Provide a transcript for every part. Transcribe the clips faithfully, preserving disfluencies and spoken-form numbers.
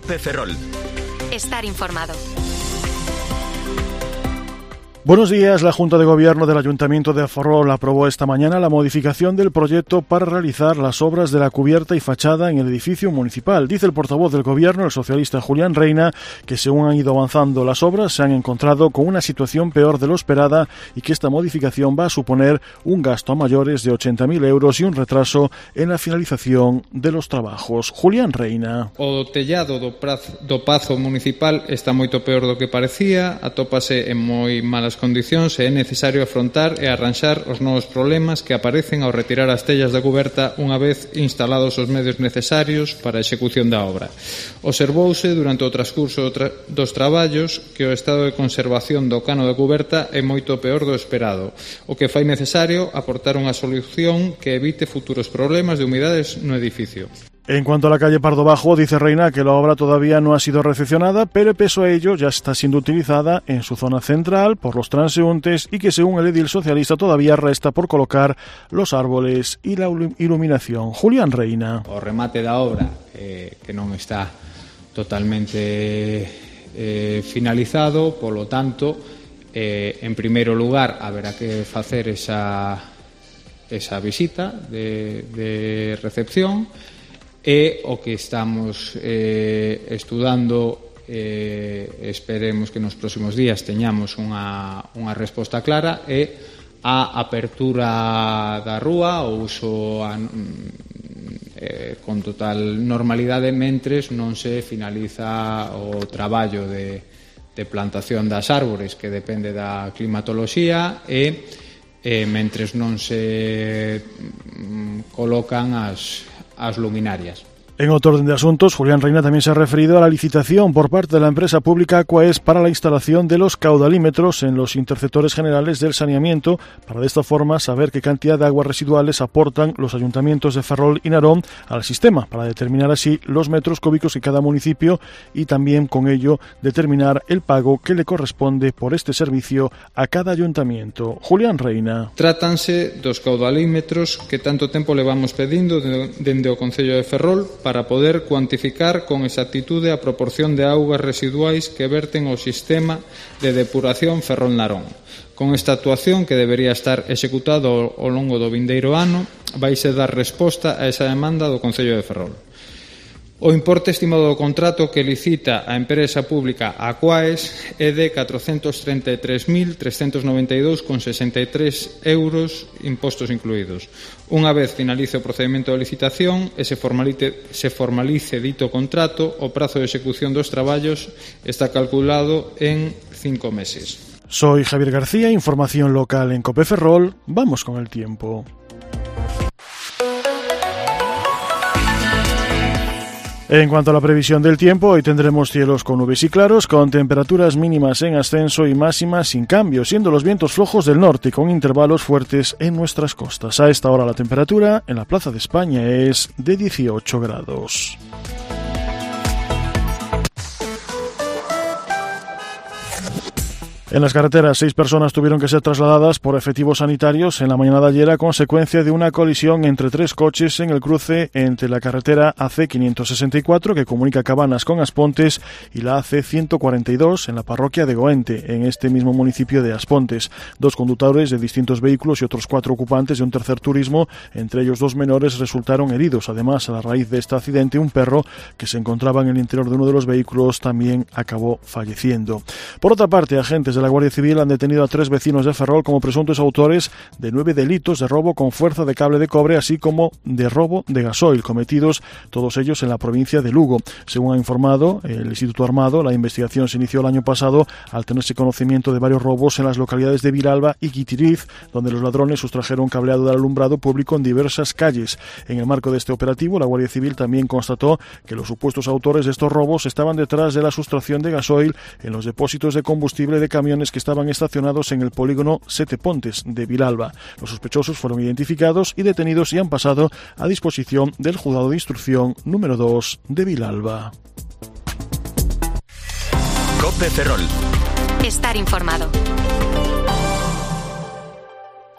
COPE Ferrol. Estar informado. Buenos días. La Junta de Gobierno del Ayuntamiento de Ferrol aprobó esta mañana la modificación del proyecto para realizar las obras de la cubierta y fachada en el edificio municipal. Dice el portavoz del Gobierno, el socialista Julián Reina, que según han ido avanzando las obras se han encontrado con una situación peor de lo esperada y que esta modificación va a suponer un gasto a mayores de ochenta mil euros y un retraso en la finalización de los trabajos. Julián Reina. O tellado do, prazo, do Pazo Municipal está moito peor do que parecía, atópase en moi malas condicións e é necesario afrontar e arranxar os novos problemas que aparecen ao retirar as tellas da cuberta unha vez instalados os medios necesarios para a execución da obra. Observouse durante o transcurso dos traballos que o estado de conservación do cano da cuberta é moito peor do esperado, o que fai necesario aportar unha solución que evite futuros problemas de humidades no edificio. En cuanto a la calle Pardo Bajo, dice Reina que la obra todavía no ha sido recepcionada, pero pese a ello ya está siendo utilizada en su zona central por los transeúntes y que según el edil socialista todavía resta por colocar los árboles y la iluminación. Julián Reina. O remate da obra eh, que non está totalmente eh, finalizado, polo tanto, eh, en primeiro lugar haberá que facer esa, esa visita de, de recepción. E o que estamos eh, estudando, eh, esperemos que nos próximos días teñamos unha, unha resposta clara, é a apertura da rúa, o uso a, eh, con total normalidade mentres non se finaliza o traballo de, de plantación das árbores que depende da climatoloxía e eh, mentres non se mm, colocan as as luminarias. En otro orden de asuntos, Julián Reina también se ha referido a la licitación por parte de la empresa pública Aquaes para la instalación de los caudalímetros en los interceptores generales del saneamiento, para de esta forma saber qué cantidad de aguas residuales aportan los ayuntamientos de Ferrol y Narón al sistema, para determinar así los metros cúbicos que cada municipio y también con ello determinar el pago que le corresponde por este servicio a cada ayuntamiento. Julián Reina. Trátanse dos caudalímetros que tanto tempo levamos pedindo dende o Concello de Ferrol para poder cuantificar con exactitude a proporción de augas residuais que verten ao sistema de depuración Ferrol-Narón. Con esta actuación, que debería estar executado ao longo do vindeiro ano, vaise dar resposta a esa demanda do Concello de Ferrol. O importe estimado do contrato que licita a empresa pública Aquaes é de catrocentos treinta e tres mil trescentos noventa e dous con sesenta e tres euros, impostos incluídos. Unha vez finalice o procedimento de licitación e se formalice, se formalice dito contrato, o prazo de execución dos traballos está calculado en cinco meses. Soy Javier García, información local en COPE Ferrol. Vamos con el tiempo. En cuanto a la previsión del tiempo, hoy tendremos cielos con nubes y claros, con temperaturas mínimas en ascenso y máximas sin cambio, siendo los vientos flojos del norte con intervalos fuertes en nuestras costas. A esta hora la temperatura en la Plaza de España es de dieciocho grados. En las carreteras, seis personas tuvieron que ser trasladadas por efectivos sanitarios en la mañana de ayer a consecuencia de una colisión entre tres coches en el cruce entre la carretera A C quinientos sesenta y cuatro, que comunica Cabanas con Aspontes, y la A C ciento cuarenta y dos en la parroquia de Goente, en este mismo municipio de Aspontes. Dos conductores de distintos vehículos y otros cuatro ocupantes de un tercer turismo, entre ellos dos menores, resultaron heridos. Además, a la raíz de este accidente, un perro que se encontraba en el interior de uno de los vehículos también acabó falleciendo. Por otra parte, agentes de la Guardia Civil han detenido a tres vecinos de Ferrol como presuntos autores de nueve delitos de robo con fuerza de cable de cobre, así como de robo de gasoil, cometidos todos ellos en la provincia de Lugo. Según ha informado el Instituto Armado, la investigación se inició el año pasado al tenerse conocimiento de varios robos en las localidades de Vilalba y Guitiriz, donde los ladrones sustrajeron cableado del alumbrado público en diversas calles. En el marco de este operativo, la Guardia Civil también constató que los supuestos autores de estos robos estaban detrás de la sustracción de gasoil en los depósitos de combustible de camiones que estaban estacionados en el polígono Sete Pontes de Vilalba. Los sospechosos fueron identificados y detenidos y han pasado a disposición del Juzgado de Instrucción número dos de Vilalba. COPE Ferrol. Estar informado.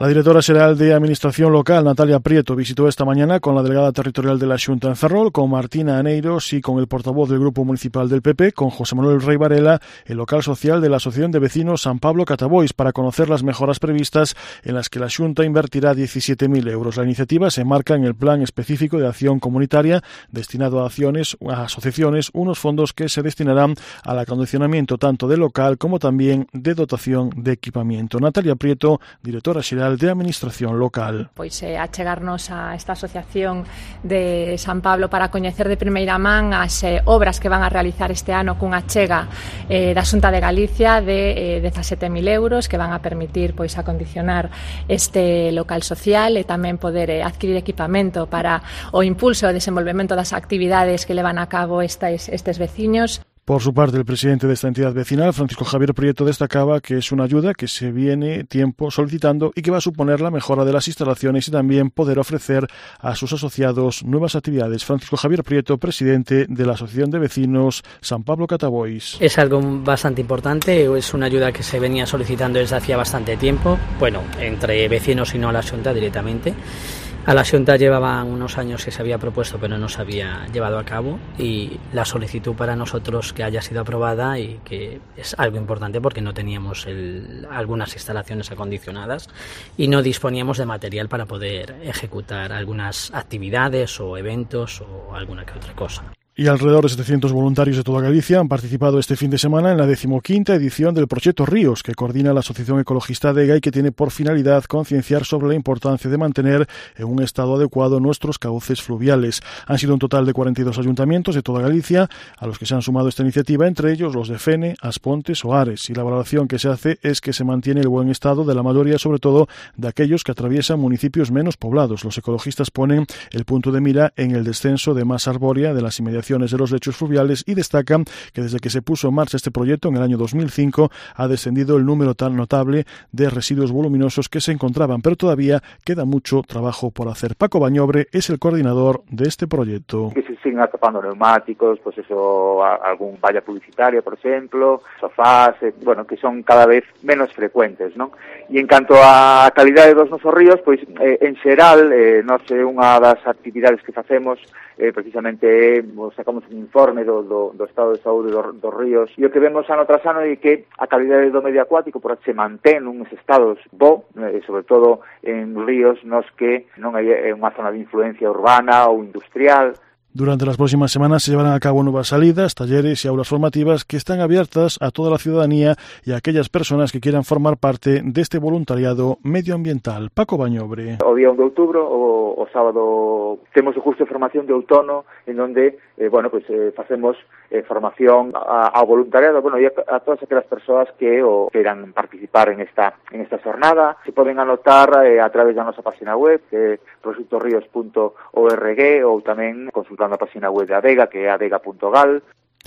La directora xeral de Administración Local, Natalia Prieto, visitó esta mañana con la delegada territorial de la Xunta en Ferrol, con Martina Aneiros y con el portavoz del Grupo Municipal del P P, con José Manuel Rey Varela, el local social de la Asociación de Vecinos San Pablo Catabois, para conocer las mejoras previstas en las que la Xunta invertirá diecisiete mil euros. La iniciativa se enmarca en el Plan Específico de Acción Comunitaria destinado a acciones, a asociaciones, unos fondos que se destinarán al acondicionamiento tanto de local como también de dotación de equipamiento. Natalia Prieto, directora xeral de Administración Local. Pois eh, achegarnos a esta asociación de San Pablo para coñecer de primeira man as eh, obras que van a realizar este ano cunha achega eh, da Xunta de Galicia de eh, dezasete mil euros que van a permitir pois acondicionar este local social e tamén poder eh, adquirir equipamento para o impulso e desenvolvemento das actividades que levan a cabo estes, estes veciños. Por su parte, el presidente de esta entidad vecinal, Francisco Javier Prieto, destacaba que es una ayuda que se viene tiempo solicitando y que va a suponer la mejora de las instalaciones y también poder ofrecer a sus asociados nuevas actividades. Francisco Javier Prieto, presidente de la Asociación de Vecinos San Pablo Catabois. Es algo bastante importante, es una ayuda que se venía solicitando desde hacía bastante tiempo, bueno, entre vecinos y no a la Xunta directamente. A la Xunta llevaban unos años que se había propuesto pero no se había llevado a cabo, y la solicitud para nosotros que haya sido aprobada, y que es algo importante porque no teníamos el, algunas instalaciones acondicionadas y no disponíamos de material para poder ejecutar algunas actividades o eventos o alguna que otra cosa. Y alrededor de setecientos voluntarios de toda Galicia han participado este fin de semana en la decimoquinta edición del Proxecto Ríos, que coordina la Asociación Ecologista Adega y que tiene por finalidad concienciar sobre la importancia de mantener en un estado adecuado nuestros cauces fluviales. Han sido un total de cuarenta y dos ayuntamientos de toda Galicia a los que se han sumado esta iniciativa, entre ellos los de Fene, Aspontes o Ares, y la valoración que se hace es que se mantiene el buen estado de la mayoría, sobre todo de aquellos que atraviesan municipios menos poblados. Los ecologistas ponen el punto de mira en el descenso de masa arbórea de las inmediaciones de los lechos fluviales y destacan que desde que se puso en marcha este proyecto en el año dos mil cinco ha descendido el número tan notable de residuos voluminosos que se encontraban, pero todavía queda mucho trabajo por hacer. Paco Bañobre es el coordinador de este proyecto. Que se siguen atopando neumáticos, pues eso, algún valla publicitaria, por ejemplo, sofás, eh, bueno, que son cada vez menos frecuentes, ¿no? E en canto á calidade dos nosos ríos, pois eh, en xeral, eh, non sei, unha das actividades que facemos eh, precisamente eh, sacamos un informe do, do, do estado de saúde do, dos ríos, e o que vemos ano tras ano é que a calidade do medio acuático por se mantén nuns estados bo, eh, sobre todo en ríos nos que non hai unha zona de influencia urbana ou industrial. Durante las próximas semanas se llevarán a cabo nuevas salidas, talleres y aulas formativas que están abiertas a toda la ciudadanía y a aquellas personas que quieran formar parte de este voluntariado medioambiental. Paco Bañobre. O día once de outubro, o, o sábado, temos o curso de formación de outono en donde, eh, bueno, pues eh, facemos eh, formación a, ao voluntariado, bueno, e a, a todas aquelas persoas que o queiran participar en esta en esta jornada. Se poden anotar eh, a través da nosa página web, que é proxecto ríos punto org, ou tamén consultar na página web de Adega, que é adega punto gal.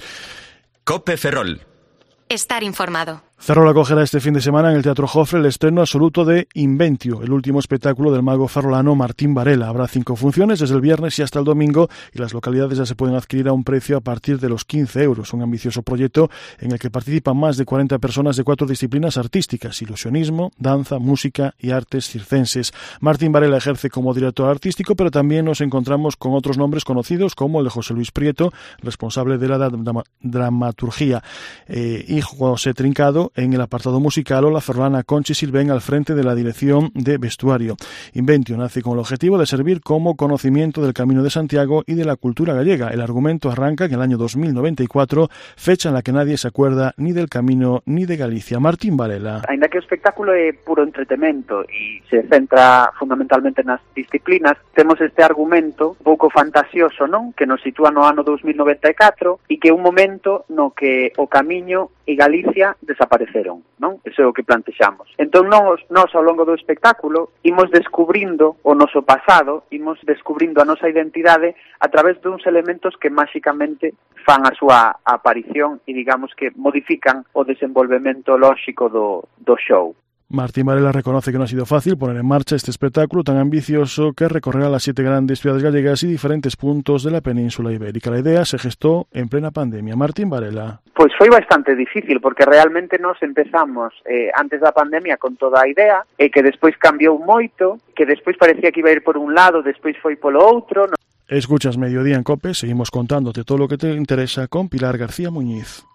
Cope Ferrol. Estar informado. Ferrol acogerá este fin de semana en el Teatro Jofre el estreno absoluto de Inventio, el último espectáculo del mago ferrolano Martín Varela. Habrá cinco funciones desde el viernes y hasta el domingo, y las localidades ya se pueden adquirir a un precio a partir de los quince euros. Un ambicioso proyecto en el que participan más de cuarenta personas de cuatro disciplinas artísticas: ilusionismo, danza, música y artes circenses. Martín Varela ejerce como director artístico, pero también nos encontramos con otros nombres conocidos como el de José Luis Prieto, responsable de la drama- dramaturgia, eh, y José Trincado en el apartado musical, o la ferrolana Conchi Silvén al frente de la dirección de vestuario. Inventio nace con el objetivo de servir como conocimiento del Camino de Santiago y de la cultura gallega. El argumento arranca en el año dos mil noventa y cuatro, fecha en la que nadie se acuerda ni del Camino ni de Galicia. Martín Varela. Ainda que o espectáculo é puro entretemento e se centra fundamentalmente nas disciplinas, temos este argumento un pouco fantasioso, non? Que nos sitúa no ano dos mil noventa e catro e que é un momento no que o Camiño e Galicia desapareceron, non? Eso é o que plantexamos. Entón, nós, nós ao longo do espectáculo imos descubrindo o noso pasado, imos descubrindo a nosa identidade a través duns elementos que máxicamente fan a súa aparición e digamos que modifican o desenvolvemento lóxico do, do show. Martín Varela reconoce que no ha sido fácil poner en marcha este espectáculo tan ambicioso que recorrerá las siete grandes ciudades gallegas y diferentes puntos de la península ibérica. La idea se gestó en plena pandemia. Martín Varela. Pois foi bastante difícil, porque realmente nos empezamos eh, antes da pandemia con toda a idea, e que despois cambiou moito, que despois parecía que iba a ir por un lado, despois foi polo outro. Escuchas Mediodía en COPE, seguimos contándote todo lo que te interesa con Pilar García Muñiz.